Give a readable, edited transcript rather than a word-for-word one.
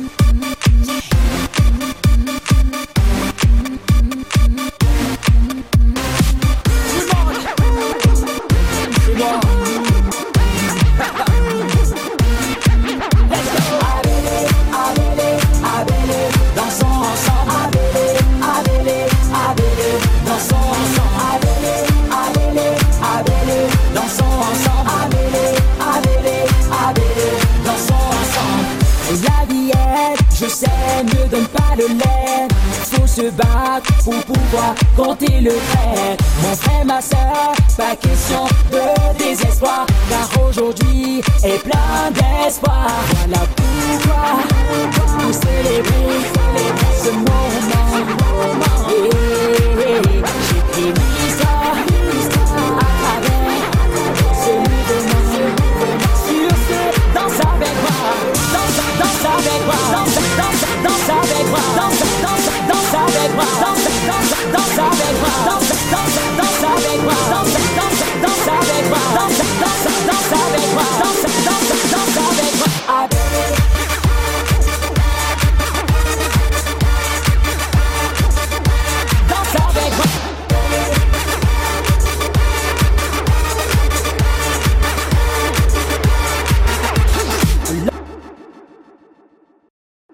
Ne donne pas le lait, faut se battre pour pouvoir compter le vrai. Mon frère, ma soeur, pas question de désespoir, car aujourd'hui est plein d'espoir. Voilà pour